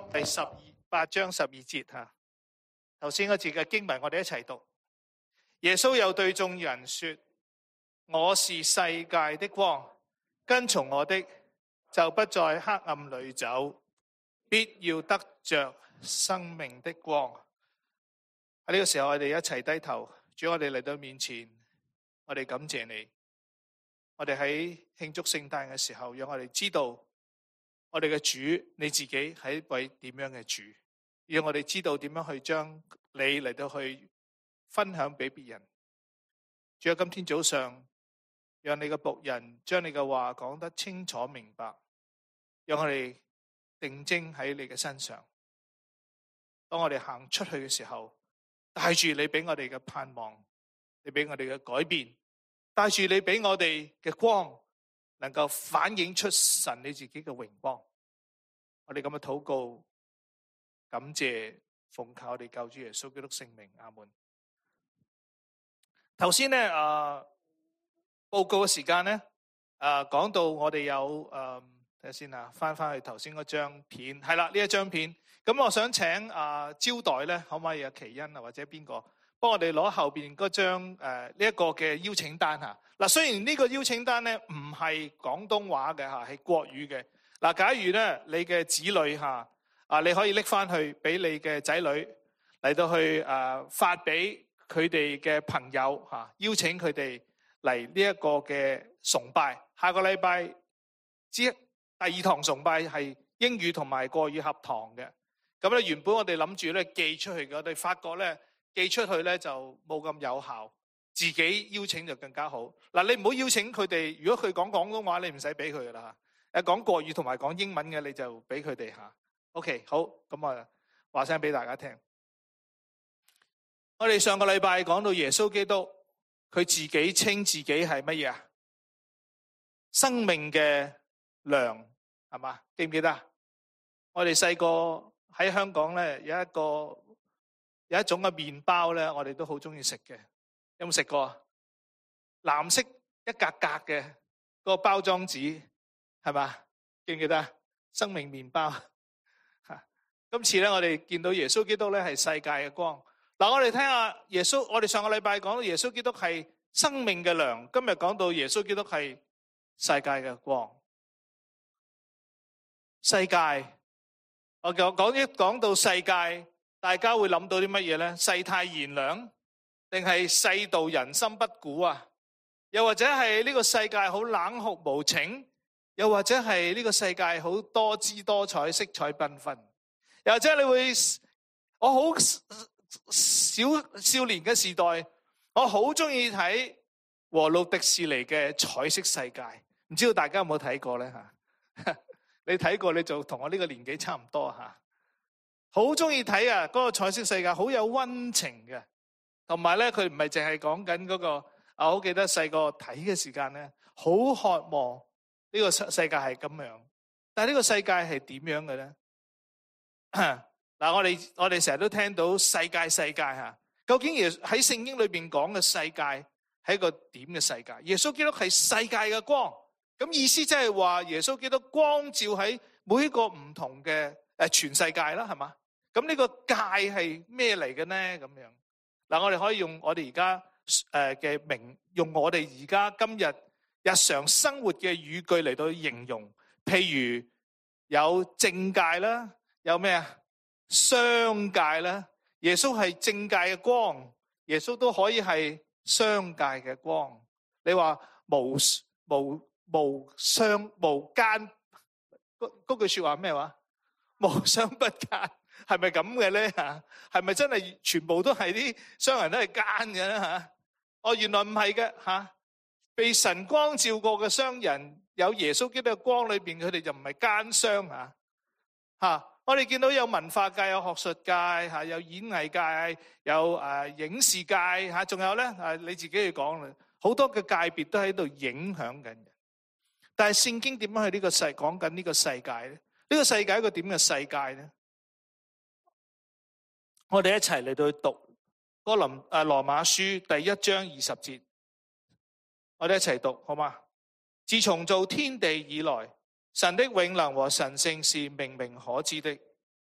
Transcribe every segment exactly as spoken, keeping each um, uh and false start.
第十八章十二節吓，頭先嗰節嘅經文，我哋一齊讀。耶穌又對眾人說：我是世界的光，跟從我的，就不在黑暗裏走，必要得着生命的光。喺呢個時候，我哋一齊低頭，主，我哋嚟到面前，我哋感謝你。我哋喺慶祝聖誕嘅時候，讓我哋知道我哋嘅主你自己係一位點樣嘅主，讓我哋知道點樣去將你嚟到去分享俾別人。主，今天早上讓你嘅僕人將你嘅話講得清楚明白，讓我哋定睛喺你嘅身上。當我哋行出去嘅時候，帶住你俾我哋嘅盼望，你俾我哋嘅改變，帶住你俾我哋嘅光，能夠反映出神你自己嘅榮光。我哋咁嘅禱告，感謝奉靠我哋救主耶穌基督聖名，阿門。頭先咧，誒、呃，報告嘅時間咧，誒、呃，講到我哋有誒，睇下先啊，翻翻去頭先嗰張片，係啦，呢一張片。咁我想請誒、呃、招待咧，可唔可以有奇恩啊，或者邊個幫我哋攞後邊嗰張誒呢一個嘅邀請單吓？嗱，雖然呢個邀請單咧唔係廣東話嘅吓，係國語嘅。嗱，假如咧你嘅子女吓啊，你可以拎翻去俾你嘅仔女嚟到去誒發俾佢哋嘅朋友吓，邀請佢哋嚟呢一個嘅崇拜。下個禮拜之第二堂崇拜係英語同埋國語合堂嘅。咁咧原本我哋諗住咧寄出去嘅，我哋發覺咧寄出去咧就冇咁有效，自己邀請就更加好。嗱，你唔好邀請佢哋，如果佢講廣東話，你唔使俾佢噶啦吓。誒，講國語同埋講英文嘅，你就俾佢哋吓。OK， 好，咁啊話聲俾大家聽。我哋上個禮拜講到耶穌基督，佢自己稱自己係乜嘢啊？生命嘅糧，係嘛？記唔記得？我哋細個喺香港咧，有一個有一種嘅麵包咧，我哋都好中意食嘅。有冇食過啊？藍色一格格嘅嗰個包裝紙，係嘛？記唔記得？生命麵包。今次咧，我哋見到耶穌基督咧係世界嘅光。嗱，我哋聽下耶穌。我哋上個禮拜講到耶穌基督係生命嘅糧，今日講到耶穌基督係世界嘅光。世界，我講一講到世界，大家會諗到啲乜嘢咧？世態炎涼，定係世道人心不古啊？又或者係呢個世界好冷酷無情？又或者係呢個世界好多姿多彩、色彩繽紛？又或者你會，我好小少年嘅時代，我好中意睇和路迪士尼嘅彩色世界，唔知道大家有冇睇過咧吓？你睇過你就同我呢個年紀差唔多吓，好中意睇啊！嗰個彩色世界好有溫情嘅，同埋咧佢唔係淨係講緊嗰個，啊，我好記得細個睇嘅時間咧，好渴望呢個世界係咁樣，但係呢個世界係點樣嘅咧？嗱，我哋我哋成日都聽到世界世界吓，究竟耶喺聖經裏邊講嘅世界係一個點嘅世界？耶穌基督係世界嘅光，咁意思即係話耶穌基督光照喺每一個唔同嘅誒全世界啦，係嘛？咁呢個界係咩嚟嘅呢？咁樣嗱，我哋可以用我哋而家誒嘅名，用我哋而家今日日常生活嘅語句嚟到形容，譬如有政界啦，有咩啊？商界啦，耶穌係政界嘅光，耶穌都可以係商界嘅光。你話無無無商無奸，嗰句說話咩話？無商不奸，係咪咁嘅咧吓？係咪真係全部都係啲商人都係奸嘅咧吓？哦，原來唔係嘅吓，被神光照過嘅商人，有耶穌基督嘅光裏邊，佢哋就唔係奸商吓吓。我哋見到有文化界、有學術界、吓有演藝界、有誒影視界吓，仲有咧誒你自己去講啦，好多嘅界別都喺度影響緊人。但係聖經點樣去呢個世講緊呢個世界咧？呢個世界係一個點嘅世界咧？我哋一齊嚟到去讀哥林誒羅馬書第一章二十節，我哋一齊讀好嗎？自從造天地以來，神的永能和神性是明明可知的，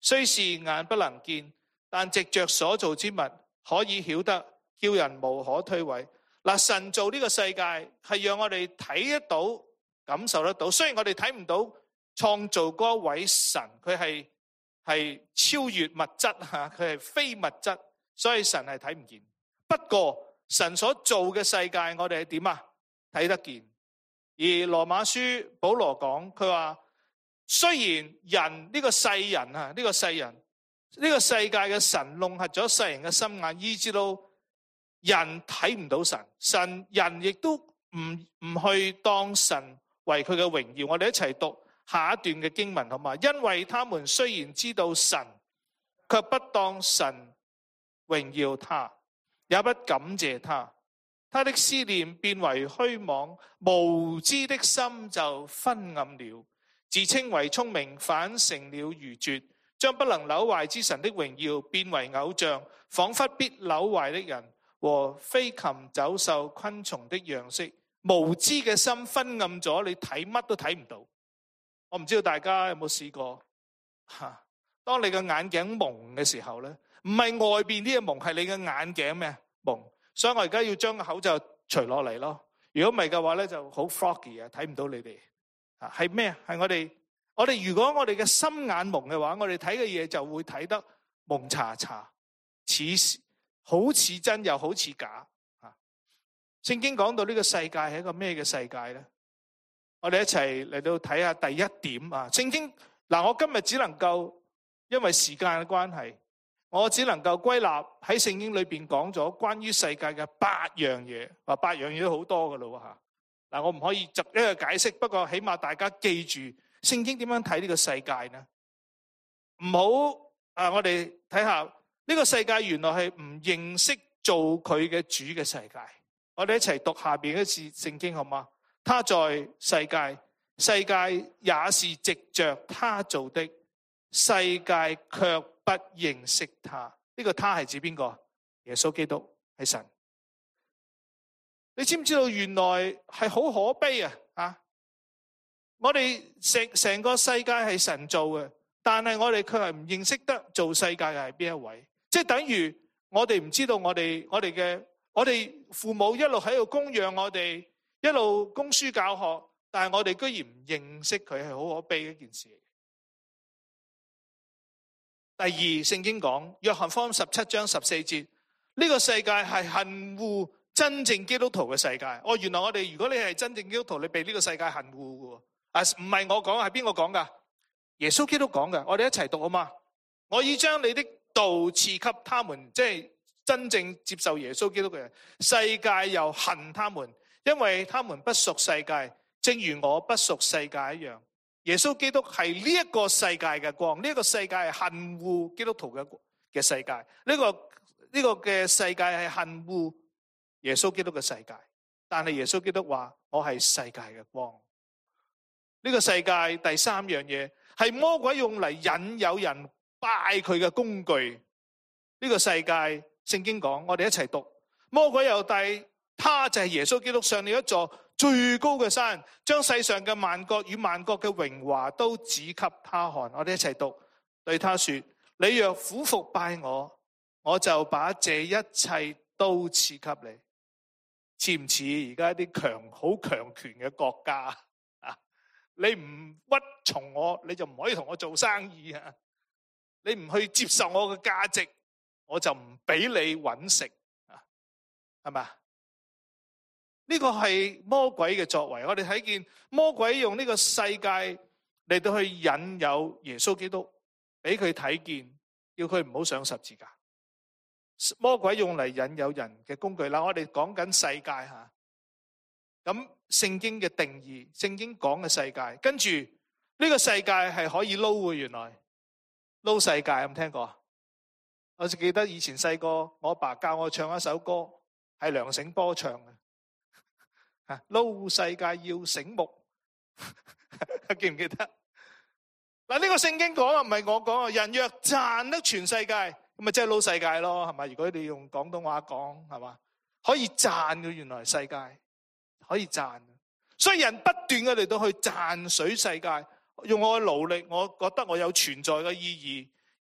雖是眼不能見，但藉着所造之物可以曉得，叫人無可推諉。嗱，神造呢個世界係讓我哋睇得到、感受得到。雖然我哋睇唔到創造嗰位神，佢係係超越物質吓，佢係非物質，所以神係睇唔見。不過神所造嘅世界，我哋係點啊？睇得見。而羅馬書保羅講，佢話雖然人呢個世人啊，呢個世人呢個世界嘅神弄瞎咗世人嘅心眼，以致到人睇唔到神，神人亦都唔唔去當神為佢嘅榮耀。我哋一齊讀下一段嘅經文好嘛？因為他們雖然知道神，卻不當神榮耀他，也不感謝他。他的思念變為虛妄，無知的心就昏暗了。自稱為聰明，反成了愚拙，將不能朽壞之神的榮耀變為偶像，仿佛必朽壞的人和飛禽走獸昆蟲的樣式。無知嘅心昏暗咗，你睇乜都睇唔到。我唔知道大家有冇試過，啊，當你嘅眼鏡蒙嘅時候咧，唔係外邊啲嘢蒙，係你嘅眼鏡咩蒙？所以我而家要將個口罩除落嚟咯。如果唔係嘅話咧，就好 foggy 啊，睇唔到你哋。啊，係咩啊？係我哋，我哋如果我哋嘅心眼蒙嘅話，我哋睇嘅嘢就會睇得蒙查查，似好似真又好似假。啊，聖經講到呢個世界係一個咩嘅世界咧？我哋一齊嚟到睇下第一點啊。聖經嗱，我今日只能夠因為時間嘅關係，我只能夠歸納喺聖經裏邊講咗關於世界嘅八樣嘢。話八樣嘢都好多噶咯吓。嗱，我唔可以逐一個解釋，不過起碼大家記住聖經點樣睇呢個世界呢？唔好啊！我哋睇下呢個世界原來係唔認識做佢嘅主嘅世界。我哋一齊讀下邊一次聖經好嗎？他在世界，世界也是藉着他做的，世界卻不認識他。呢個他係指邊個？耶穌基督係神。你知唔知道原來係好可悲啊？啊！我哋成成個世界係神造嘅，但係我哋卻係唔認識得做世界嘅係邊一位。即係等於我哋唔知道我哋我哋嘅我哋父母一路喺度供養我哋，一路供書教學，但係我哋居然唔認識佢，係好可悲嘅一件事。第二，聖經講約翰福音十七章十四節，呢個世界係恨惡真正基督徒嘅世界。哦，原來我哋如果你係真正基督徒，你被呢個世界恨惡嘅。啊，唔係我講，係邊個講噶？耶穌基督講嘅。我哋一齊讀好嘛？我已將你的道賜給他們，即係真正接受耶穌基督嘅人。世界又恨他們，因為他們不屬世界，正如我不屬世界一樣。耶穌基督係呢一個世界嘅光，呢一個世界係恨惡基督徒嘅嘅世界。呢個呢個嘅世界係恨惡耶穌基督嘅世界，但係耶穌基督話我係世界嘅光。呢個世界第三樣嘢係魔鬼用嚟引誘人拜佢嘅工具。呢個世界聖經講，我哋一齊讀。魔鬼又帶他，就係耶穌基督，上了一座最高嘅山，將世上嘅萬國與萬國嘅榮華都指給他看。我哋一齊讀，對他說：你若俯伏拜我，我就把這一切都賜給你。似唔似而家啲強好強權嘅國家啊？你唔屈從我，你就唔可以同我做生意啊！你唔去接受我嘅價值，我就唔俾你搵食啊！係咪？呢個係魔鬼嘅作為。我哋睇見魔鬼用呢個世界嚟到去引誘耶穌基督，俾佢睇見，叫佢唔好上十字架。魔鬼用嚟引誘人嘅工具啦，我哋講緊世界吓，咁聖經嘅定義，聖經講嘅世界，跟住呢個世界係可以撈嘅，原來撈世界有冇聽過？我就記得以前細個，我阿爸教我唱一首歌，係梁醒波唱嘅，吓，撈世界要醒目，記唔記得？嗱，呢個聖經講啊，唔係我講啊，人若賺得全世界。咁咪即係撈世界咯，係咪？如果你用廣東話講，係嘛？可以賺嘅，原來世界可以賺。所以人不斷嘅嚟到去賺取世界，用我嘅勞力，我覺得我有存在嘅意義，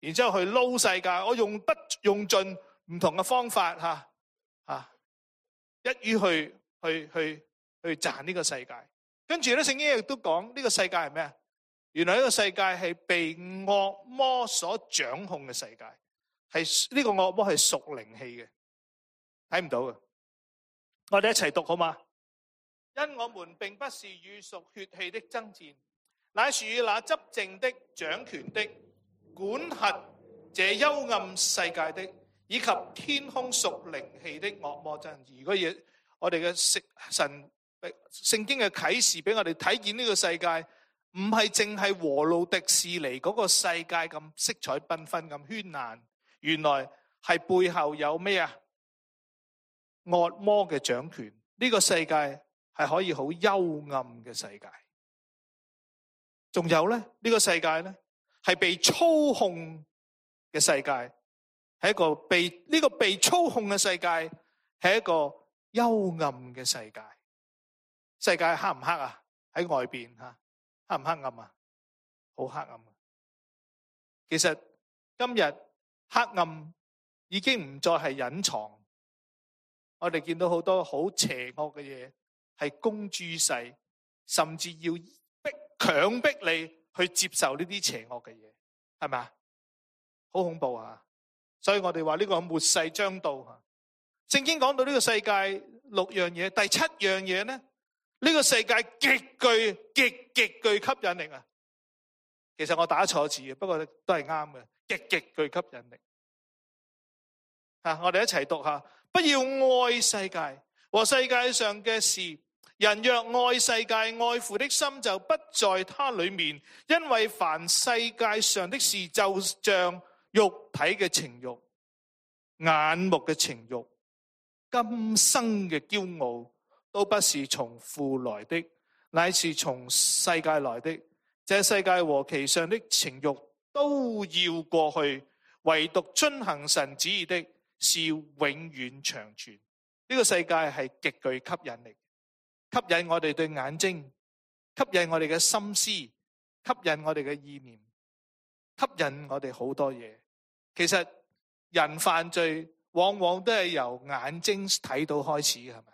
然之後去撈世界，我用不用盡唔同嘅方法吓吓，一於去去去去賺呢個世界。跟住咧，聖經亦都講呢個世界係咩啊？原來呢個世界係被惡魔所掌控嘅世界，係呢個惡魔係屬靈氣嘅，睇唔到嘅。我哋一齊讀好嗎？因我們並不是與屬血氣的爭戰，乃是與那執政的、掌權的、管轄這幽暗世界的，以及天空屬靈氣的惡魔爭戰。如果要我哋嘅神聖經嘅啟示俾我哋睇見呢個世界，唔係淨係和路迪士尼嗰個世界咁色彩繽紛咁絢爛，原來係背後有咩啊？惡魔嘅掌權，呢個世界係可以好幽暗嘅世界。仲有咧，呢個世界咧係被操控嘅世界，係一個被呢個被操控嘅世界係一個幽暗嘅世界。世界黑唔黑啊？喺外邊吓，黑唔黑暗啊？好黑暗啊！其實今日黑暗已經唔再係隱藏。我哋見到好多好邪惡嘅嘢係公諸於世，甚至要逼強迫你去接受呢啲邪惡嘅嘢，係咪啊？好恐怖啊！所以我哋話呢個末世將到啊！聖經講到呢個世界六樣嘢，第七樣嘢呢，呢個世界極具極極具吸引力啊！其實我打錯字嘅，不過都係啱嘅，極極具吸引力。啊！我哋一齊讀下。不要愛世界和世界上嘅事，人若愛世界，愛父的心就不在他裏面。因為凡世界上的事，就像肉體嘅情慾、眼目嘅情慾、今生嘅驕傲，都不是從父來的，乃是從世界來的。這世界和其上的情慾都要過去，唯獨遵行神旨意的是永遠長存。呢個世界係極具吸引力，吸引我哋對眼睛，吸引我哋嘅心思，吸引我哋嘅意念，吸引我哋好多嘢。其實人犯罪往往都係由眼睛睇到開始嘅，係咪？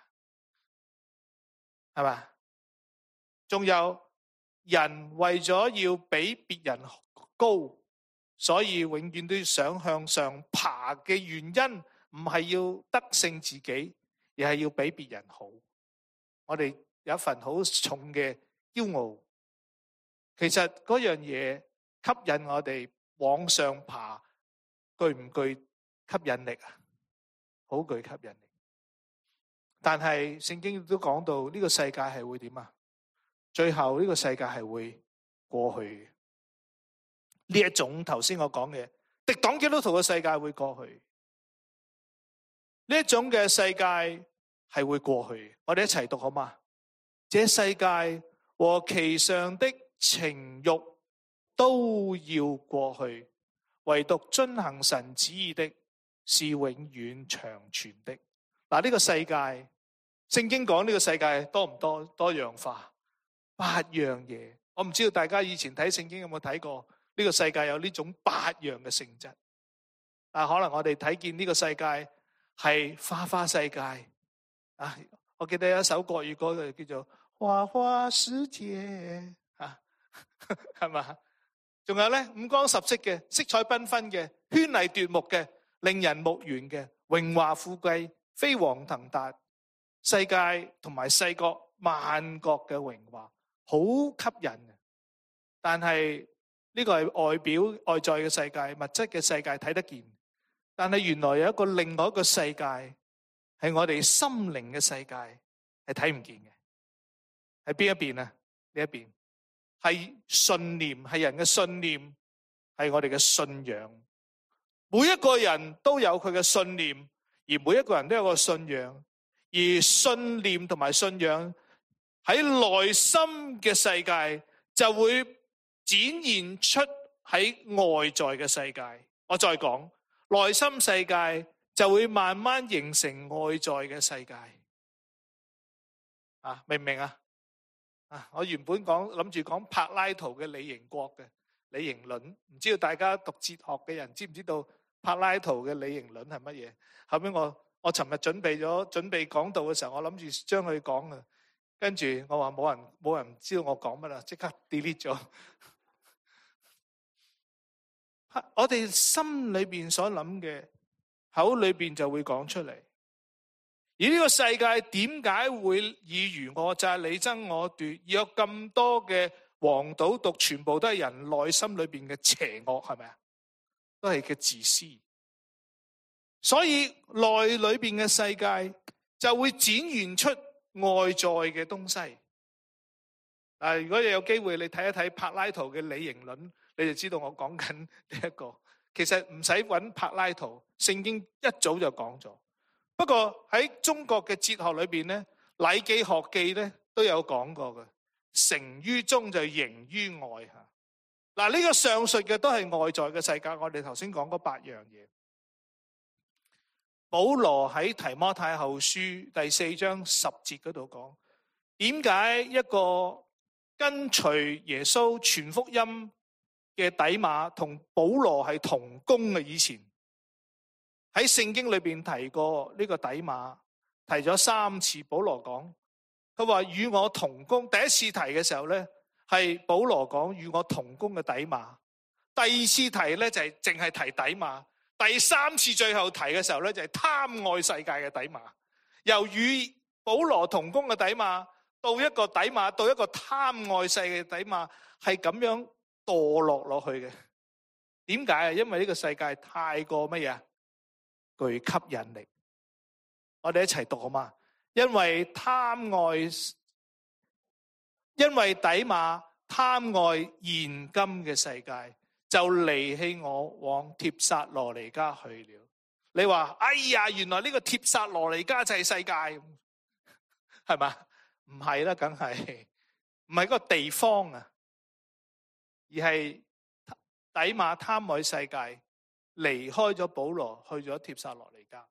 係咪？仲有人為咗要比別人高，所以永遠都想向上爬嘅原因，唔係要得勝自己，而係要比別人好。我哋有一份好重嘅驕傲，其實嗰樣嘢吸引我哋往上爬，具唔具吸引力啊？好具吸引力。但係聖經都講到呢個世界係會點啊？最後呢個世界係會過去嘅。呢一種頭先我講嘅敵擋基督徒嘅世界會過去，呢一種嘅世界係會過去。我哋一齊讀好嗎？這世界和其上的情慾都要過去，唯獨遵行神旨意的是永遠長存的。嗱，呢個世界，聖經講呢個世界多唔多？多樣化，八樣嘢。我唔知道大家以前睇聖經有冇睇過？呢個世界有呢種八樣嘅性質，啊，可能我哋睇見呢個世界係花花世界，啊，我記得有一首國語歌叫做《花花世界》，啊，係嘛？仲有咧五光十色嘅、色彩繽紛嘅、絢麗奪目嘅、令人目眩嘅、榮華富貴、飛黃騰達，世界同埋世國萬國嘅榮華，好吸引嘅，但係。呢個係外表外在嘅世界，物質嘅世界睇得見，但係原來有一個另外一個世界係我哋心靈嘅世界，係睇唔見嘅。喺邊一邊啊？呢一邊係信念，係人嘅信念，係我哋嘅信仰。每一個人都有佢嘅信念，而每一個人都有個信仰，而信念同埋信仰喺內心嘅世界就會展現出喺外在嘅世界。我再講，內心世界就會慢慢形成外在嘅世界。啊，明唔明啊？啊，我原本講諗住講柏拉圖嘅理型國嘅， 理型論，唔知道大家讀哲學嘅人知唔知道柏拉圖嘅理型論係乜嘢？後邊我我尋日準備咗準備講道嘅時候，我諗住將佢講啊，跟住我話冇人冇人知道我講乜啦，即刻 delete 咗。我哋心裏邊所諗嘅，口裏邊就會講出嚟。而呢個世界點解會爾虞我詐、你爭我奪，而有咁多嘅黃賭毒，全部都係人內心裏邊嘅邪惡，係咪啊？都係嘅自私。所以內裏邊嘅世界就會展現出外在嘅東西。嗱，如果你有機會，你睇一睇柏拉圖嘅理型論，你就知道我講緊呢一個。其實唔使揾柏拉圖，聖經一早就講咗。不過喺中國嘅哲學裏邊咧，《禮記》《學記》咧都有講過嘅，成於中就形於外吓。嗱，呢個上述嘅都係外在嘅世界。我哋頭先講嗰八樣嘢。保羅喺提摩太後書第四章十節嗰度講，點解一個跟隨耶穌傳福音嘅底馬同保羅係同工嘅？以前喺聖經裏邊提過呢個底馬，提咗三次。保羅講，佢話與我同工。第一次提嘅時候咧，係保羅講與我同工嘅底馬。第二次提咧就係淨係提底馬。第三次最後提嘅時候咧，就係貪愛世界嘅底馬。由與保羅同工嘅底馬到一個底馬，到一個貪愛世嘅底馬，係咁樣墮落落去嘅。點解啊？因為呢個世界太過乜嘢？具吸引力。我哋一齊讀好嘛？因為貪愛，因為底馬貪愛現今嘅世界，就離棄我，往帖撒羅尼迦去了。你話哎呀，原來呢個帖撒羅尼迦就係世界，係嘛？唔係啦，梗係唔係嗰個地方啊，而係底馬貪愛世界，離開咗保羅，去咗帖撒羅尼迦。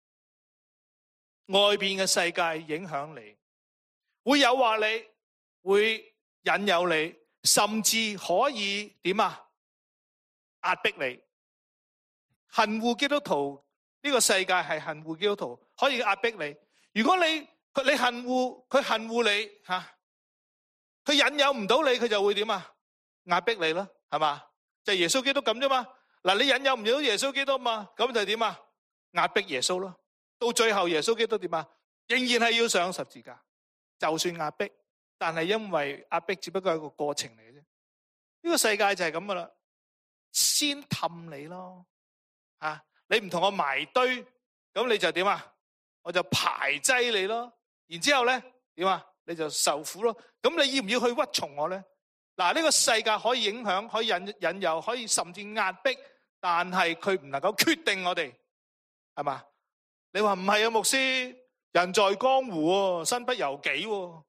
外邊嘅世界影響你，會誘惑你，會引誘你，甚至可以點啊？壓迫你。恨惡基督徒，呢個世界係恨惡基督徒，可以壓迫你。如果你你恨惡佢，恨惡你吓，佢引誘唔到你，佢就會點啊？壓迫你咯，係嘛？就係耶穌基督咁啫嘛。嗱，你引誘唔到耶穌基督嘛，咁就點啊？壓迫耶穌咯。到最後耶穌基督點啊？仍然係要上十字架。就算壓迫，但係因為壓迫只不過係一個過程嚟嘅啫。呢個世界就係咁噶啦，先氹你咯。吓，你唔同我埋堆，咁你就點啊？我就排擠你咯。然之後咧點啊？你就受苦咯。咁你要唔要去屈從我咧？嗱，呢個世界可以影響，可以引引誘，可以甚至壓迫，但係佢唔能夠決定我哋，係嘛？你話唔係啊，牧師，人在江湖，身不由己，唔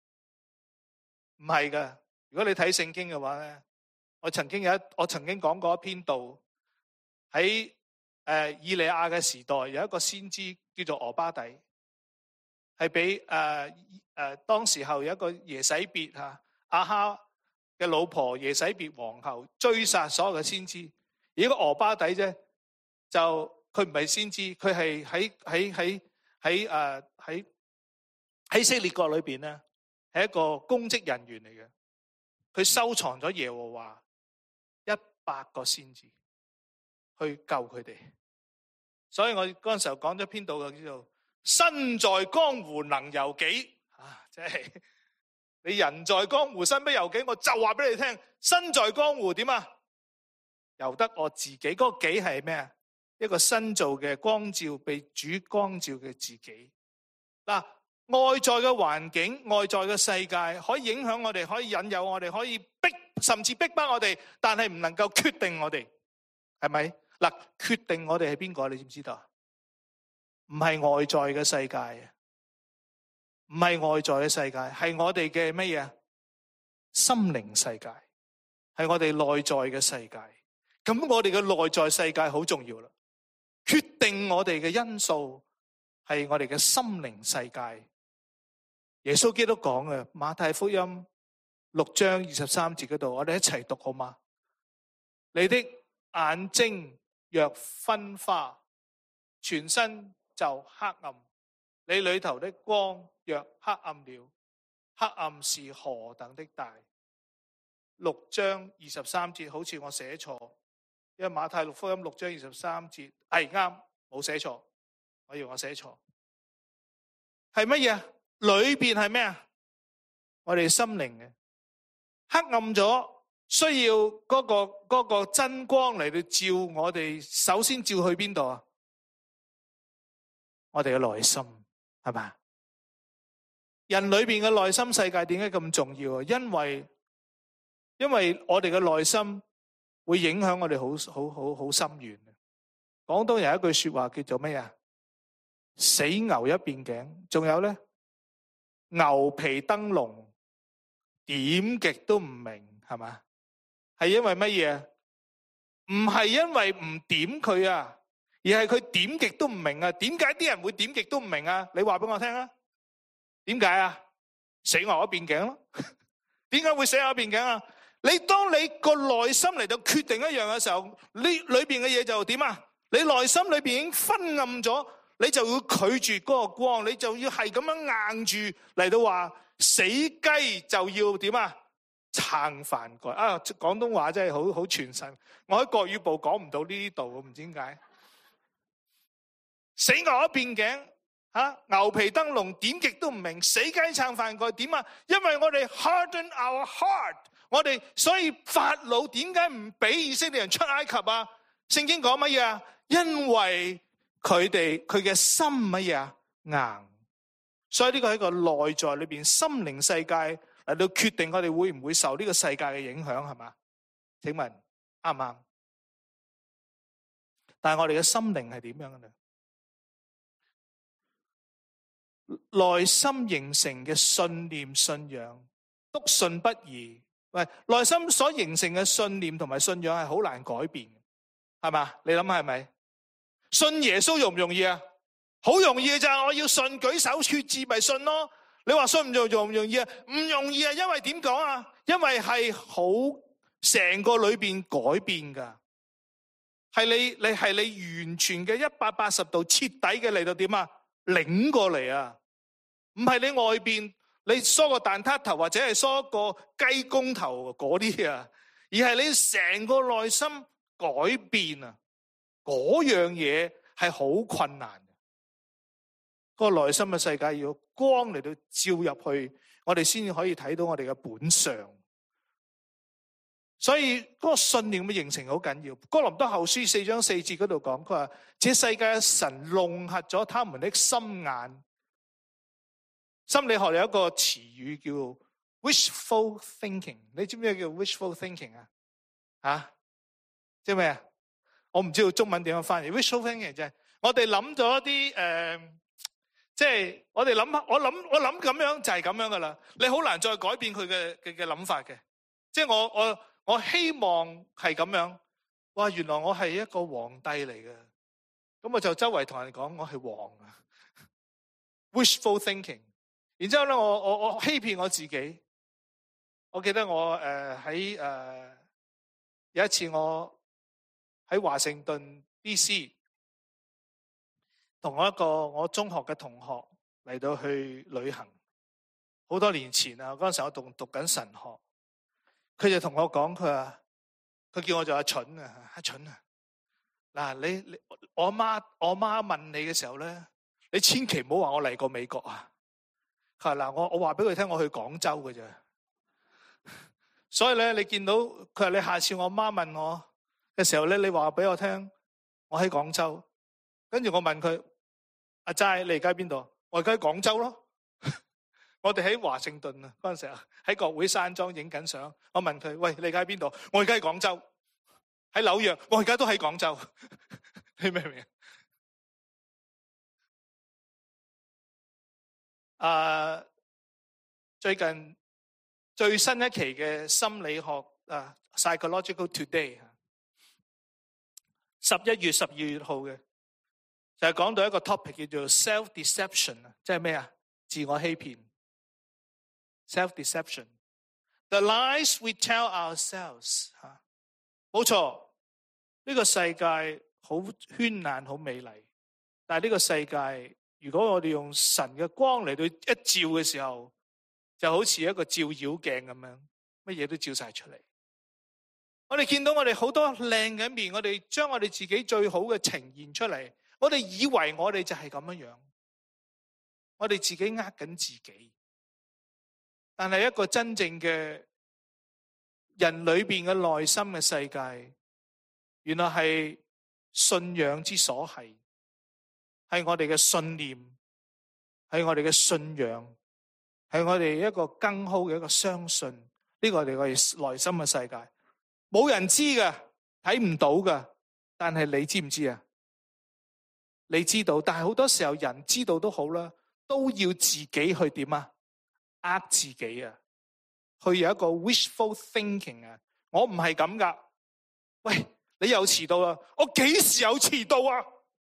係噶。如果你睇聖經嘅話咧，我曾經有一我曾經講過一篇道，喺誒以利亞嘅時代，有一個先知叫做俄巴底，係俾誒誒當時候有一個耶洗別吓亞哈嘅老婆耶洗別皇后追殺所有嘅先知，而呢個俄巴底啫，就佢唔係先知，佢係喺喺喺喺誒喺喺以色列國裏邊咧，係一個公職人員嚟嘅，佢收藏咗耶和華一百個先知去救佢哋，所以我嗰陣時候講咗篇道嘅叫做身在江湖能由己啊，即係。你人在江湖身不由己，我就話俾你聽，身在江湖點啊？由得我自己。嗰個己係咩啊？一個新造嘅光照，被主光照嘅自己。嗱，外在嘅環境、外在嘅世界可以影響我哋，可以引誘我哋，可以逼，甚至逼迫我哋，但係唔能夠決定我哋，係咪？嗱，決定我哋係邊個？你知唔知道？唔係外在嘅世界。唔係外在嘅世界，係我哋嘅乜嘢？心靈世界，係我哋內在嘅世界。咁我哋嘅內在世界好重要啦。決定我哋嘅因素係我哋嘅心靈世界。耶穌基督講嘅馬太福音六章二十三節嗰度，我哋一齊讀好嗎？ 你的眼睛若昏花，全身就黑暗。你裏頭的光若黑暗了，黑暗是何等的大。六章二十三節好似我寫錯，因為馬太六福音六章二十三節係啱，冇寫錯，我以為我寫錯。係乜嘢？裏邊係咩啊？我哋心靈嘅黑暗咗，需要嗰個嗰個真光嚟到照我哋。首先照去邊度啊？我哋嘅內心係咪？人裏邊嘅內心世界點解咁重要啊？因為因為我哋嘅內心會影響我哋好好好好深遠。廣東有一句說話叫做咩啊？死牛一邊頸。仲有咧，牛皮燈籠點極都唔明，係嘛？係因為乜嘢？唔係因為唔點佢啊，而係佢點極都唔明啊。點解啲人會點極都唔明啊？你話俾我聽啊！點解啊？死牛一邊頸咯。點解會死牛一邊頸啊？你當你個內心嚟到決定一樣嘅時候，呢裏邊嘅嘢就點啊？你內心裏邊已經昏暗咗，你就要拒絕嗰個光，你就要係咁樣硬住嚟到話死雞就要點啊？撐飯蓋啊！廣東話真係好好傳神，我喺國語部講唔到呢度，唔知點解。死牛一邊頸。啊、牛皮燈籠點極都唔明，死雞撐飯蓋點啊？因為我哋 harden our heart， 我哋所以法老點解唔俾以色列人出埃及啊？聖經講乜嘢啊？因為佢哋佢嘅心乜嘢啊？硬，所以呢個係一個內在裏邊心靈世界嚟到決定我哋會唔會受呢個世界嘅影響，係嘛？請問啱唔啱？但係我哋嘅心靈係點樣嘅呢？內心形成嘅信念信仰篤信不疑。喂，內心所形成嘅信念同埋信仰係好難改變嘅，係嘛？你諗下係咪？信耶穌容唔容易啊？好容易嘅咋，我要信，舉手決志咪信咯。你話信唔容容唔容易啊？唔容易啊，因為點講啊？因為係好成個裏邊改變噶，係你你係你完全嘅一百八十度徹底嘅嚟到點啊？擰過嚟啊！唔係你外邊你梳個蛋撻頭或者係梳個雞公頭嗰啲啊，而係你成個內心改變啊！嗰樣嘢係好困難嘅。嗰個內心嘅世界要光嚟到照入去，我哋先至可以睇到我哋嘅本相。所以嗰個信念嘅形成好緊要。哥林多後書四章四節嗰度講，佢話：這世界嘅神弄瞎咗他們的心眼。心理學有一個詞語叫 wishful thinking， 你知唔知叫 wishful thinking 啊？啊，即係咩啊？我唔知道中文點樣翻譯。wishful thinking 就係我哋諗咗一啲誒，即係我哋諗，我諗我諗咁樣就係咁樣噶啦。你好難再改變佢嘅嘅嘅諗法嘅。即係我我我希望係咁樣。哇，原來我係一個皇帝嚟嘅，咁我就周圍同人講我係王啊。wishful thinking。然之後咧，我我我欺騙我自己。我記得我誒喺誒有一次我喺華盛頓 D C 同我一個我中學嘅同學嚟到去旅行。好多年前啊，嗰陣時我讀讀緊神學，佢就同我講，佢話佢叫我做阿蠢啊，阿蠢啊。嗱，你你我阿媽我媽問你嘅時候咧，你千祈唔好話我嚟過美國啊。係嗱，我我話俾佢聽，我去廣州嘅啫。所以咧，你見到佢話你下次我媽問我嘅時候咧，你話俾我聽，我喺廣州。跟住我問佢：阿齋，你而家喺邊度？我而家喺廣州咯。我哋喺華盛頓啊，嗰陣時啊，喺國會山莊影緊相。我問佢：喂，你而家喺邊度？我而家喺廣州。喺紐約，我而家都喺廣州。你明唔明？啊！ Uh, 最近最新一期嘅心理學啊、uh, Psychological Today， 十一月十二月號嘅就係、是、講到一個 topic 叫做 self-deception 啊，即係咩啊？自我欺騙。self-deception，the lies we tell ourselves 嚇，冇錯， 呢個世界好絢爛好美麗，但係呢個世界如果我哋用神嘅光嚟到一照嘅時候，就好似一個照妖鏡咁樣，乜嘢都照晒出嚟。我哋見到我哋好多靚嘅面，我哋將我哋自己最好嘅呈現出嚟，我哋以為我哋就係咁樣樣，我哋自己呃緊自己。但係一個真正嘅人裏邊嘅內心嘅世界，原來係信仰之所係，係我哋嘅信念，係我哋嘅信仰，係我哋一個更好嘅一個相信。呢個係我哋內心嘅世界。冇人知㗎，睇唔到㗎，但係你知唔知啊？你知道，但係好多時候人知道都好啦，都要自己去點啊？呃自己啊，去有一個 wishful thinking 啊。我唔係咁㗎。喂，你又遲到啦？我幾時有遲到啊？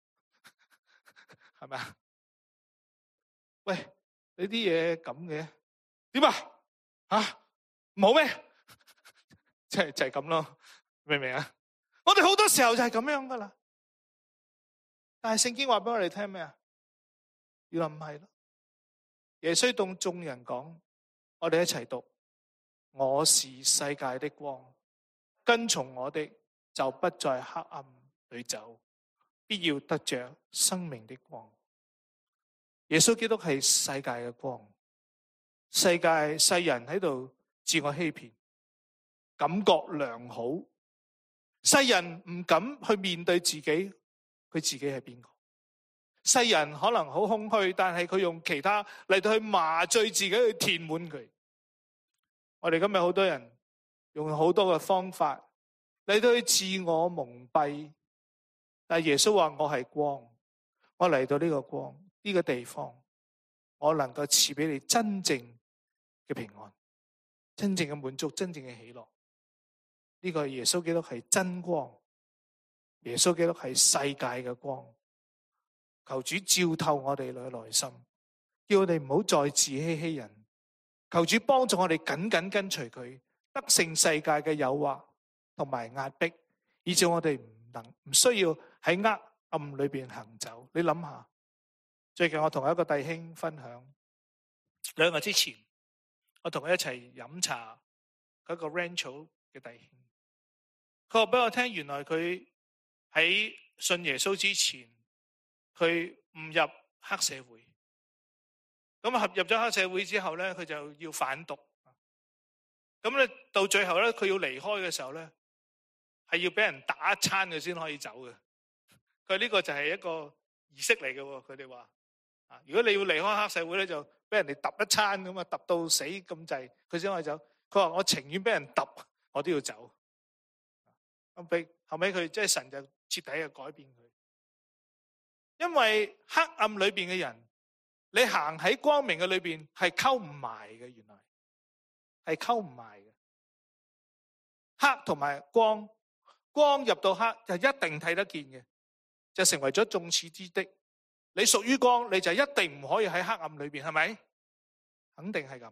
係咪啊？喂，你啲嘢咁嘅，點啊？吓，唔好咩？即係就係咁咯，明唔明啊？我哋好多時候就係咁樣噶啦，但係聖經話俾我哋聽咩啊？原來唔係咯。耶穌對眾人講，我哋一齊讀：我是世界的光，跟從我的就不在黑暗裏走，必要得着生命的光。耶穌基督係世界嘅光，世界世人喺度自我欺騙，感覺良好，世人唔敢去面對自己，佢自己係邊個？世人可能好空虛，但係佢用其他嚟到去麻醉自己，去填滿佢。我哋今日好多人用好多嘅方法嚟到去自我蒙蔽，但係耶穌話我係光，我嚟到呢個光呢個地方，我能夠賜俾你真正嘅平安，真正嘅滿足，真正嘅喜樂。呢個耶穌基督係真光，耶穌基督係世界嘅光。求主照透我哋嘅內心，叫我哋唔好再自欺欺人。求主幫助我哋緊緊跟隨佢，得勝世界嘅誘惑同埋壓迫，以致我哋唔能唔需要喺黑暗裏邊行走。你諗下，最近我同一個弟兄分享，兩日之前我同佢一齊飲茶，嗰個 Rancho 嘅弟兄，佢話俾我聽，原來佢喺信耶穌之前，佢誤入黑社會，咁啊入咗黑社會之後咧，佢就要反毒，咁咧到最後咧，佢要離開嘅時候咧，係要俾人打一餐佢先可以走嘅。佢呢個就係一個儀式嚟嘅，佢哋話啊，如果你要離開黑社會咧，就俾人哋揼一餐咁啊，揼到死咁滯，佢先可以走。佢話我情願俾人揼，我都要走。咁俾後尾佢即係神就徹底嘅改變佢。因為黑暗裏邊嘅人，你行喺光明嘅裏邊係溝唔埋嘅，原來係溝唔埋嘅。黑同埋光，光入到黑就一定睇得見嘅，就成為咗眾矢之的。你屬於光，你就一定唔可以喺黑暗裏邊，係咪？肯定係咁。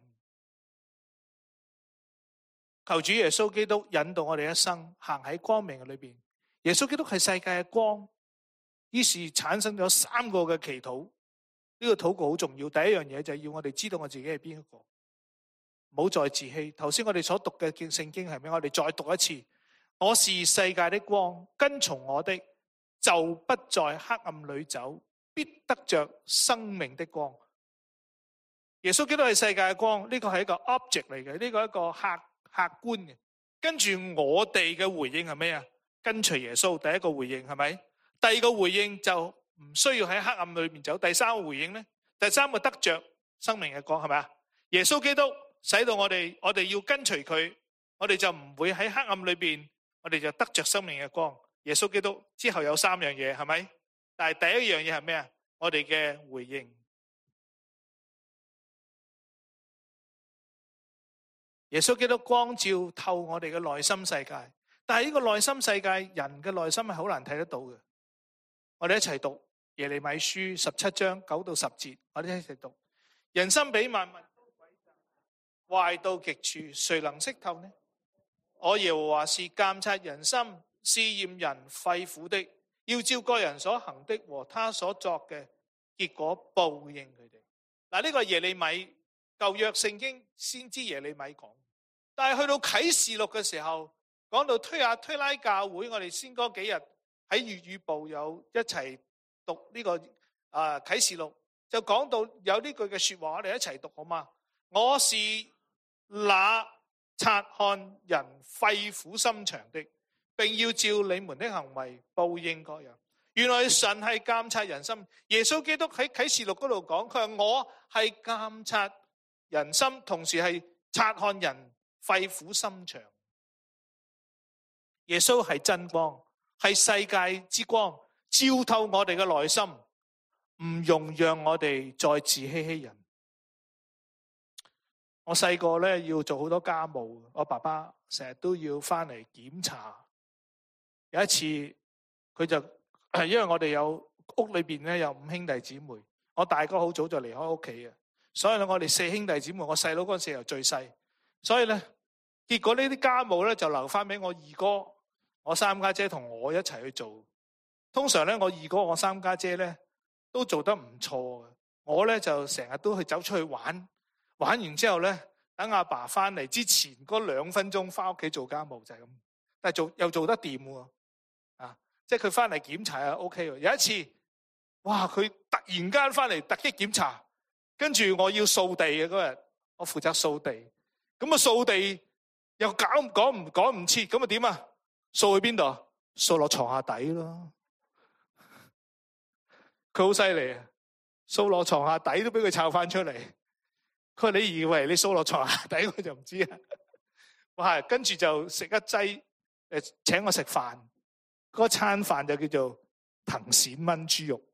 求主耶穌基督引導我哋一生行喺光明嘅裏邊。耶穌基督係世界嘅光。於是產生咗三個嘅祈禱，呢個禱告好重要。第一樣嘢就係要我哋知道我自己係邊一個，唔好再自欺。頭先我哋所讀嘅聖經係咩？我哋再讀一次：我是世界的光，跟從我的就不在黑暗裏走，必得着生命的光。耶穌基督係世界嘅光，呢個係一個 object 嚟嘅，呢個係一個客客觀嘅。跟住我哋嘅回應係咩啊？跟隨耶穌，第一個回應係咪？第二個回應就唔需要喺黑暗裏面走。第三個回應咧，第三個得着生命嘅光係咪啊？耶穌基督使到我哋，我哋要跟隨佢，我哋就唔會喺黑暗裏邊，我哋就得着生命嘅光。耶穌基督之後有三樣嘢係咪？但係第一樣嘢係咩啊？我哋嘅回應。耶穌基督光照透我哋嘅內心世界，但係呢個內心世界，人嘅內心係好難睇得到嘅。我哋一齊讀耶利米書十七章九到十節，我哋一齊讀：人心比萬物都詭詐，壞到極處，誰能識透呢？我耶和華是監察人心、 試驗人肺腑的，要照個人所行的和他所作嘅結果報應佢哋。嗱，呢個係耶利米舊約聖經先知耶利米講，但係去到啟示錄嘅時候，講到推亞推拉教會，我哋先嗰幾日喺粵語部有一齊讀呢個啊啟示錄，就講到有呢句嘅說話，我哋一齊讀好嗎？我是那察看人肺腑心腸的，並要照你們的行為報應各人。原來神係監察人心。耶穌基督喺啟示錄嗰度講，佢話我係監察人心，同時係察看人肺腑心腸。耶穌係真光，係世界之光，照透我哋嘅內心，唔容讓我哋再自欺欺人。我細個咧要做好多家務，我爸爸成日都要翻嚟檢查。有一次佢就因為我哋有屋裏邊咧有五兄弟姊妹，我大哥好早就離開屋企嘅，所以咧我哋四兄弟姊妹，我細佬嗰陣時又最細，所以咧結果呢啲家務咧就留翻俾我二哥、我三家姐同我一齊去做。通常咧我二哥、我三家姐咧都做得唔錯嘅，我咧就成日都去走出去玩，玩完之後咧等阿爸翻嚟之前嗰兩分鐘翻屋企做家務就係咁，但係做又做得掂喎。即係佢翻嚟檢查啊 OK。有一次，哇！佢突然間翻嚟突擊檢查，跟住我要掃地嘅嗰日，我負責掃地。咁啊掃地又搞講唔講唔切，咁啊點啊？掃去邊度？掃落床下底咯。佢好犀利啊！掃落床下底都俾佢抄翻出嚟。佢話你以為你掃落床下底，我就唔知啊。哇！跟住就食一劑誒，請我食飯。嗰餐飯就叫做藤鱔炆豬肉。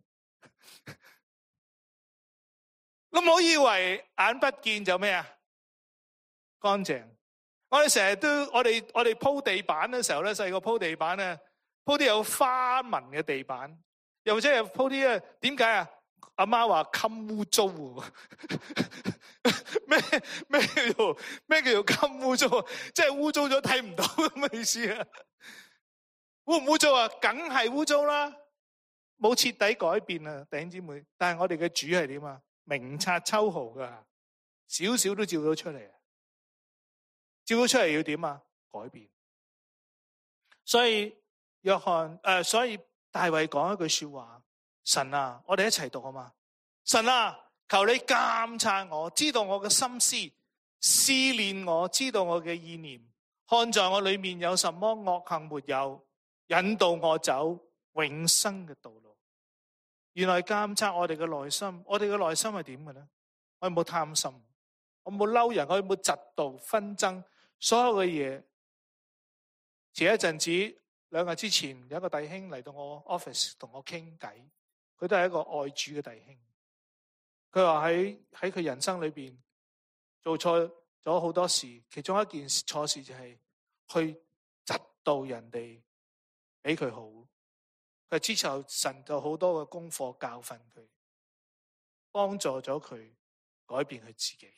你唔好以為眼不見就咩啊？乾淨。我哋成日都，我哋我哋鋪地板嘅時候咧，細個鋪地板咧，鋪啲有花紋嘅地板，又或者係鋪啲咧，點解啊？阿媽話襟污糟喎。咩咩叫做咩叫做襟污糟？即係污糟咗睇唔到咁嘅意思啊？污唔污糟啊？梗係污糟啦，冇徹底改變啊，弟兄姊妹。但係我哋嘅主係點啊？明察秋毫噶，少少都照到出嚟。照到出嚟要點啊？改變。所以約翰誒、呃，所以大衛講一句說話：神啊，我哋一齊讀好嘛？神啊，求你監察我，知道我嘅心思，試煉我，知道我嘅意念，看在我裏面有什麼惡行沒有，引導我走永生嘅道路。原來監察我哋嘅內心，我哋嘅內心係點嘅咧？我有冇貪心？我有冇嬲人？我有冇嫉妒、紛爭？所有嘅嘢。前一陣子兩日之前，有一個弟兄嚟到我 office 同我傾偈，佢都係一個愛主嘅弟兄。佢話喺喺佢人生裏邊做錯咗好多事，其中一件錯事就係去嫉妒人哋比佢好。佢之後神就好多嘅功課教訓佢，幫助咗佢改變佢自己。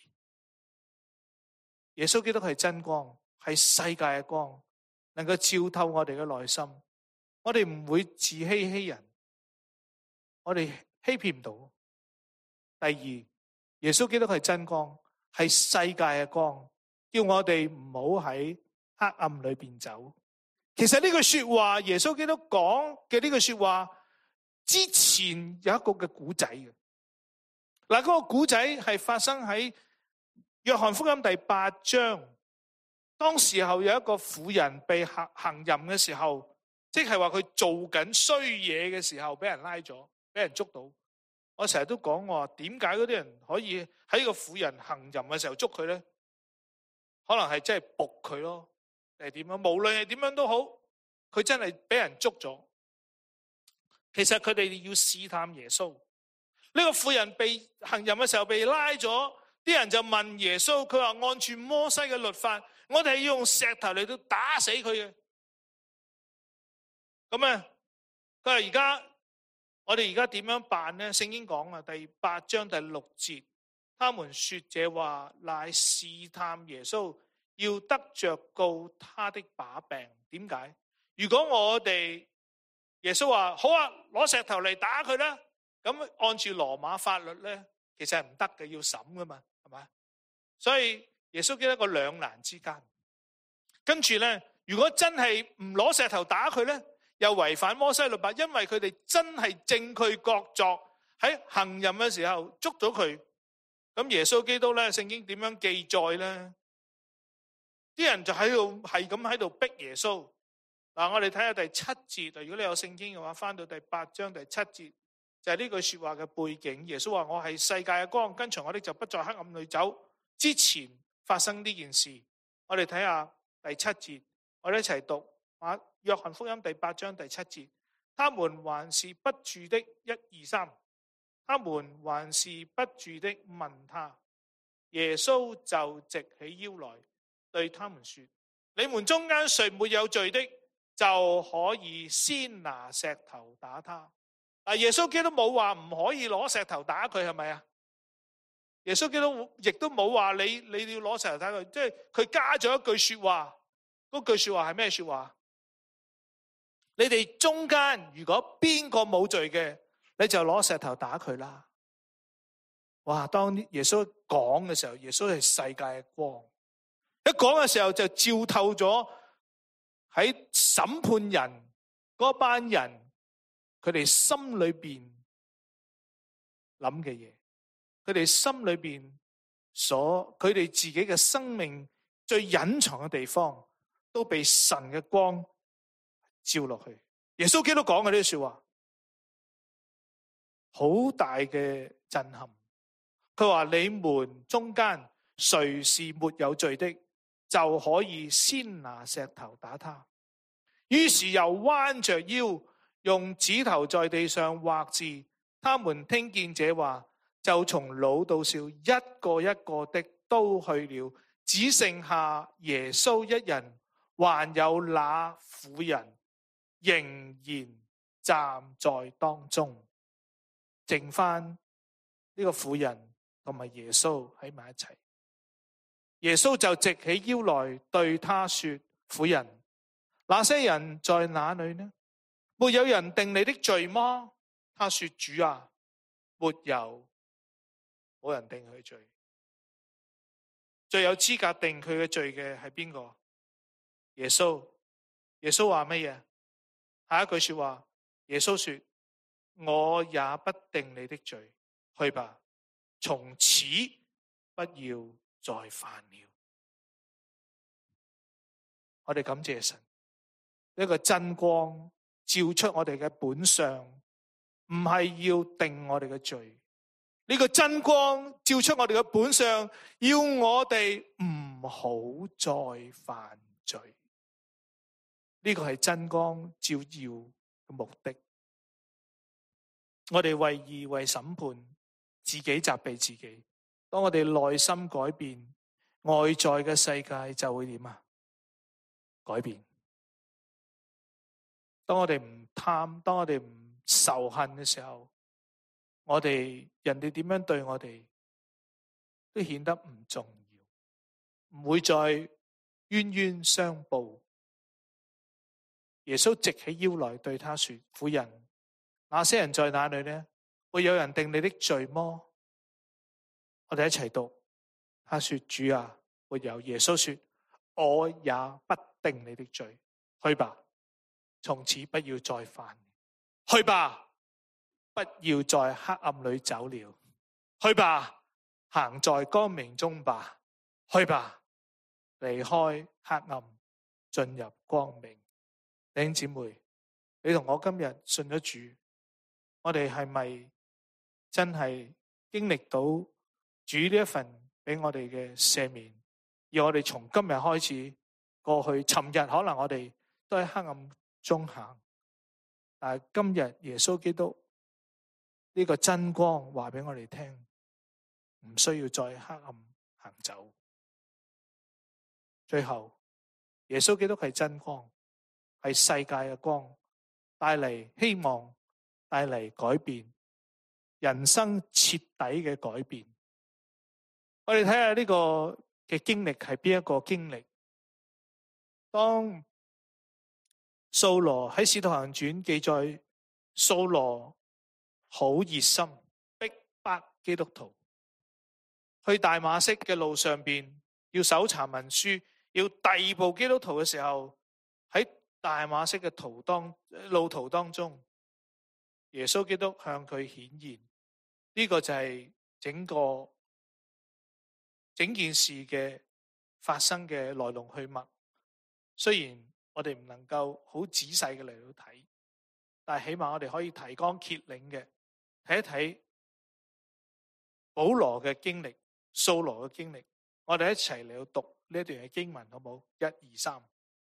耶穌基督係真光，係世界嘅光，能夠照透我哋嘅內心。我哋唔會自欺欺人，我哋欺騙唔到。第二，耶穌基督係真光，係世界嘅光，叫我哋唔好喺黑暗裏邊走。其實呢句說話，耶穌基督講嘅呢句說話之前有一個嘅古仔嘅。嗱，嗰個古仔係發生喺約翰福音第八章。當時候有一個婦人被行行淫嘅時候，即係話佢做緊衰嘢嘅時候，俾人拉咗，俾人捉到。我成日都講我話，點解嗰啲人可以喺個婦人行淫嘅時候捉佢咧？可能係真係仆佢咯，定係點樣？無論係點樣都好，佢真係俾人捉咗。其實佢哋要試探耶穌。呢個婦人被行淫嘅時候被拉咗，啲人就問耶穌，佢話按住摩西嘅律法，我哋係要用石頭嚟到打死佢嘅。咁啊，佢話而家我哋而家點樣辦呢？聖經講啊，第八章第六節，他們說這話乃試探耶穌，要得着告他的把柄。點解？ 如果我哋耶穌話好啊，攞石頭嚟打佢啦，咁按住羅馬法律咧，其實係唔得嘅，要審噶嘛，係咪？所以耶穌基督一個兩難之間。跟住咧，如果真係唔攞石頭打佢咧，又違反摩西律法，因為佢哋真係證據各作，喺行淫嘅時候捉咗佢。咁耶穌基督咧，聖經點樣記載咧？啲人就喺度係咁喺度逼耶穌。嗱，我哋睇下第七節。如果你有聖經嘅話，翻到第八章第七節，就係呢句說話嘅背景。耶穌話：我係世界嘅光，跟隨我的就不在黑暗裏走。之前發生呢件事，我哋睇下第七節，我哋一齊讀啊，約翰福音第八章第七節。他們還是不住的，一二三。他們還是不住的問他，耶穌就直起腰來對他們說：你們中間誰沒有罪的，就可以先拿石頭打他。啊，耶穌基督冇話唔可以攞石頭打佢，係咪啊？耶穌基督亦都冇話你你要攞石頭打佢，即係佢加咗一句說話。嗰句說話係咩說話？你哋中間如果邊個冇罪嘅，你就攞石頭打佢啦。哇！當耶穌講嘅時候，耶穌係世界嘅光。一講嘅時候就照透咗喺審判人嗰班人，佢哋心裏邊諗嘅嘢，佢哋心裏邊所佢哋自己嘅生命最隱藏嘅地方，都被神嘅光照落去。耶穌基督講嘅呢啲說話，好大嘅震撼。佢話：你們中間誰是沒有罪的，就可以先拿石頭打他。於是又彎着腰，用指頭在地上畫字。他們聽見這話，就從老到少，一個一個的都去了，只剩下耶穌一人，還有那婦人仍然站在當中。剩翻呢個婦人同埋耶穌喺埋一齊。耶穌就直起腰來對他說：婦人，那些人在哪裏呢？沒有人定你的罪嗎？他說：主啊，沒有，冇人定佢罪。最有資格定佢嘅罪嘅係邊個？耶穌。耶穌話乜嘢？下一句說話，耶穌說：我也不定你的罪，去吧，從此不要再犯了。我哋感謝神，一個真光照出我哋嘅本相，唔係要定我哋嘅罪。呢個真光照出我哋嘅本相，要我哋唔好再犯罪。呢個係真光照耀嘅目的。我哋為義為審判，自己責備自己。當我哋內心改變，外在嘅世界就會點啊？改變。當我哋唔貪，當我哋唔仇恨嘅時候，我哋人哋點樣對我哋，都顯得唔重要，唔會再冤冤相報。耶穌直起腰來對他說：婦人，那些人在哪裏呢？會有人定你的罪麼？我哋一齊讀。他說：主啊，沒有。耶穌說：我也不定你的罪，去吧，從此不要再犯。去吧，不要在黑暗裏走了。去吧，行在光明中吧。去吧，離開黑暗，進入光明。弟兄姊妹，你同我今日信咗主，我哋係咪真係經歷到主呢一份俾我哋嘅赦免？而我哋從今日開始過去，尋日可能我哋都喺黑暗中行，但係今日耶穌基督呢個真光話俾我哋聽，唔需要再黑暗行走。最後，耶穌基督係真光，係世界嘅光，帶嚟希望，帶嚟改變，人生徹底嘅改變。我哋睇下呢個嘅經歷係邊一個經歷？當掃羅喺《使徒行傳》記載，掃羅好熱心逼迫基督徒。去大馬色嘅路上邊，要搜查文書，要逮捕基督徒嘅時候，喺大馬色嘅途當路途當中，耶穌基督向佢顯現。呢個就係整個整件事嘅發生嘅來龍去脈。雖然我哋唔能夠好仔細嘅嚟到睇，但係起碼我哋可以提綱挈領嘅睇一睇保羅嘅經歷、掃羅嘅經歷。我哋一齊嚟到讀呢一段嘅經文，好冇？一二三。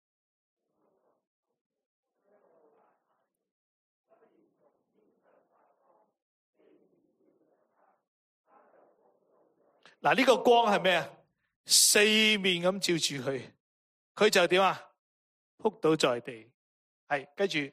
嗱，呢個光係咩啊？四面咁照住佢，佢就點啊？仆倒在地。係，跟住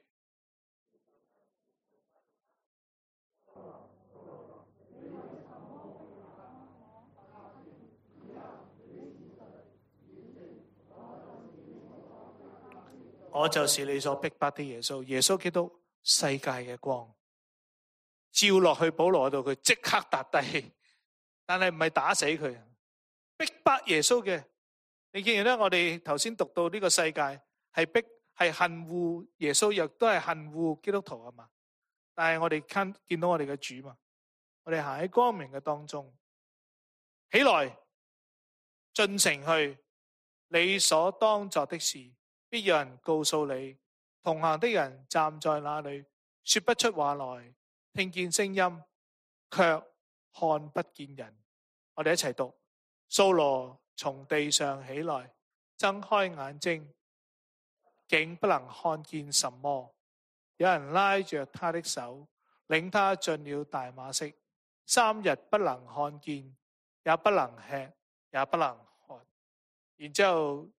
我就是你所逼迫的耶穌。耶穌基督世界嘅光照落去保羅度，佢即刻踏低。但係唔係打死佢，逼迫耶穌嘅。你見唔見咧？我哋頭先讀到呢個世界係逼係恨惡耶穌，亦都係恨惡基督徒啊嘛。但係我哋看見到我哋嘅主嘛，我哋行喺光明嘅當中，起來進城去，你所當作的事，必有人告訴你。同行的人站在那裏，說不出話來，聽見聲音，卻看不見人。我哋一齊讀。掃羅從地上起來，睜開眼睛，竟不能看見什麼。有人拉着他的手，領他進了大馬色，三日不能看見，也不能吃，也不能喝。然之後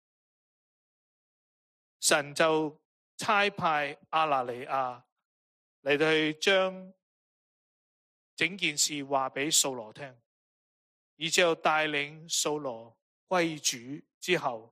神就差派亞拿尼亞嚟到去將整件事話俾掃羅聽，而之後帶領掃羅歸主之後，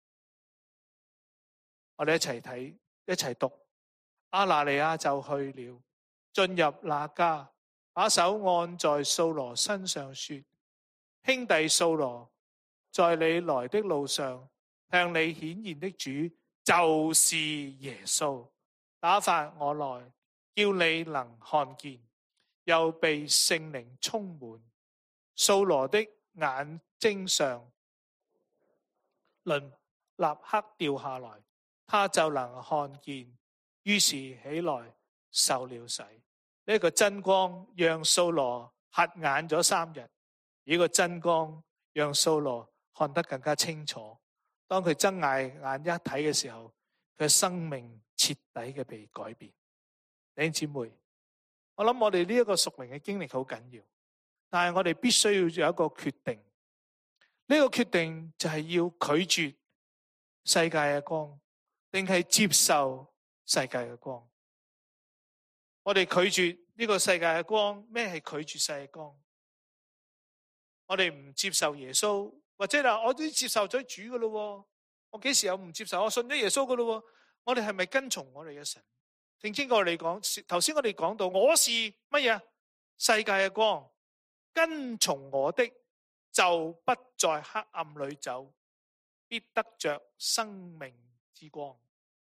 我哋一齊睇，一齊讀。亞拿尼亞就去了，進入那家，把手按在掃羅身上，說：兄弟掃羅，在你來的路上向你顯現的主就是耶穌，打發我來，叫你能看見，又被聖靈充滿。掃羅的眼睛上鱗立刻掉下來，他就能看見，於是起來受了洗。呢、這個真光讓掃羅瞎眼咗三日，呢個真光讓掃羅看得更加清楚。當佢睜眼眼一睇嘅時候，佢生命徹底嘅被改變。弟兄姊妹，我諗我哋呢一個屬靈嘅經歷好緊要，但係我哋必須要有一個決定。呢、這個決定就係要拒絕世界嘅光，定係接受世界嘅光。我哋拒絕呢個世界嘅光，咩係拒絕世界光？我哋唔接受耶穌，或者嗱，我都接受咗主噶咯，我幾時有唔接受？我信咗耶穌噶咯，我哋係咪跟從我哋嘅神？正經過嚟講，頭先我哋講到，我是乜嘢？世界嘅光，跟從我的就不在黑暗裏走，必得着生命之光。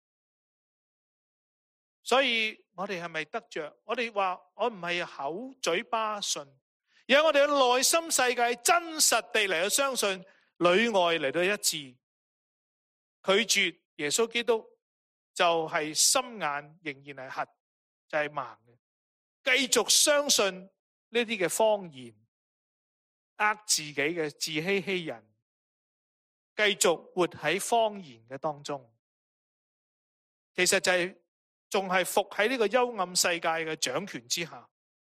所以我哋係咪得着？我哋話我唔係口嘴巴信，而係我哋嘅內心世界真實地嚟到相信，裏外嚟到一致，拒絕耶穌基督就係心眼仍然係瞎，就係盲嘅，繼續相信呢啲嘅謊言，呃自己嘅自欺欺人，繼續活喺謊言嘅當中，其實就係仲係伏喺呢個幽暗世界嘅掌權之下，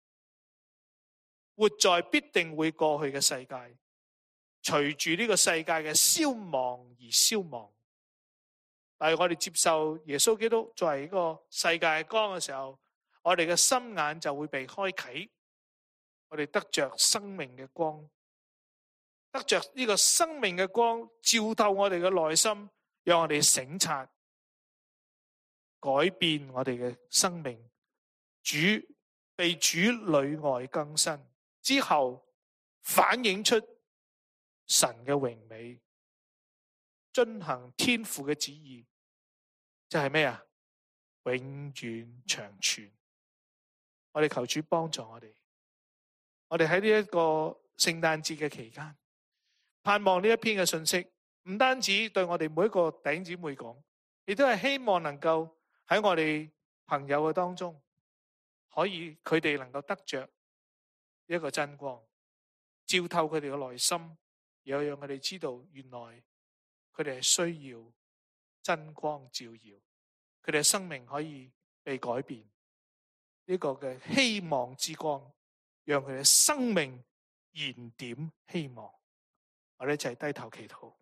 活在必定會過去嘅世界，隨住呢個世界嘅消亡而消亡。但係我哋接受耶穌基督作為一個世界嘅光嘅時候，我哋嘅心眼就會被開啟，我哋得着生命嘅光，得着呢個生命嘅光照透我哋嘅內心，讓我哋省察，改改變我哋嘅生命，主被主裏外更新之後，反映出神嘅榮美，遵行天父嘅旨意，就係咩啊？永遠長存。我哋求主幫助我哋，我哋喺呢一個聖誕節嘅期間，盼望呢一篇嘅信息，唔單止對我哋每一個弟兄姊妹講，亦都係希望能夠喺我哋朋友嘅當中，可以佢哋能夠得着一個真光，照透佢哋嘅內心，又讓佢哋知道原來佢哋係需要真光照耀，佢哋嘅生命可以被改變。呢個嘅希望之光，讓佢哋生命燃點希望。我哋一齊低頭祈禱。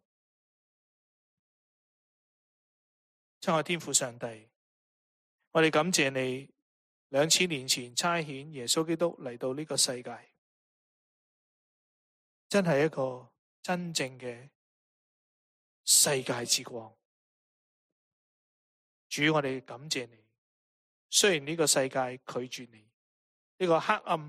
親愛天父上帝，我哋感謝你兩千年前差遣耶穌基督嚟到呢個世界，真係一個真正嘅世界之光。主，我哋感謝你。雖然呢個世界拒絕你，呢個黑暗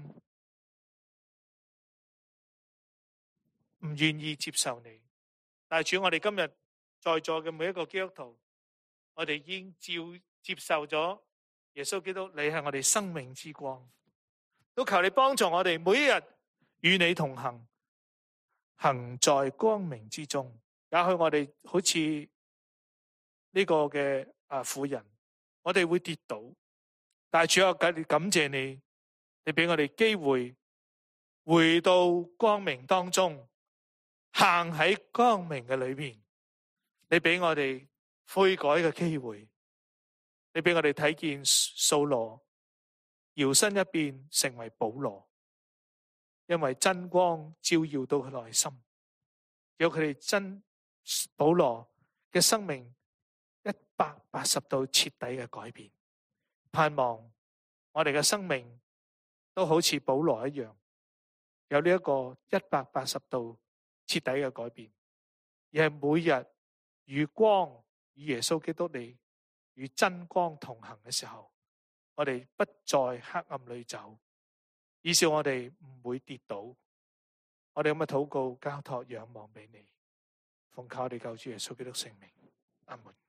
唔願意接受你，但係主，我哋今日在座嘅每一個基督徒，我哋已經照接受咗耶穌基督，你係我哋生命之光。都求你幫助我哋每一日與你同行，行在光明之中。也許我哋好似呢個嘅啊婦人，我哋會跌倒。但係主啊，感感謝你，你俾我哋機會回到光明當中，行喺光明嘅裏面。你俾我哋悔改嘅機會，你俾我哋睇見掃羅搖身一變成為保羅，因為真光照耀到佢內心，有佢哋真保羅嘅生命一百八十度徹底嘅改變。盼望我哋嘅生命都好似保羅一樣，有呢一個一百八十度徹底嘅改變，而係每日與光與耶穌基督你與真光同行嘅時候，我哋不在黑暗裏走，以致我哋唔會跌倒。我哋咁嘅禱告交託仰望俾你，奉靠我哋救主耶穌基督聖名，阿門。